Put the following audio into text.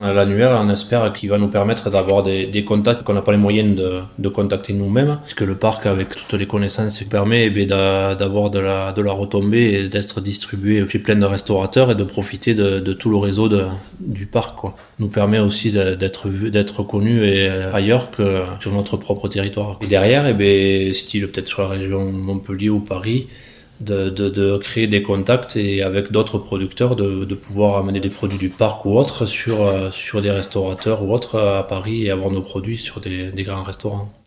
L'annuaire, on espère qu'il va nous permettre d'avoir des contacts qu'on n'a pas les moyens de contacter nous-mêmes, puisque le parc, avec toutes les connaissances, permet d'avoir de la retombée et d'être distribué chez plein de restaurateurs et de profiter de tout le réseau du parc, quoi. Nous permet aussi d'être connu ailleurs que sur notre propre territoire. Et derrière, style peut-être sur la région Montpellier ou Paris, de créer des contacts et avec d'autres producteurs de pouvoir amener des produits du parc ou autres sur des restaurateurs ou autres à Paris et avoir nos produits sur des grands restaurants.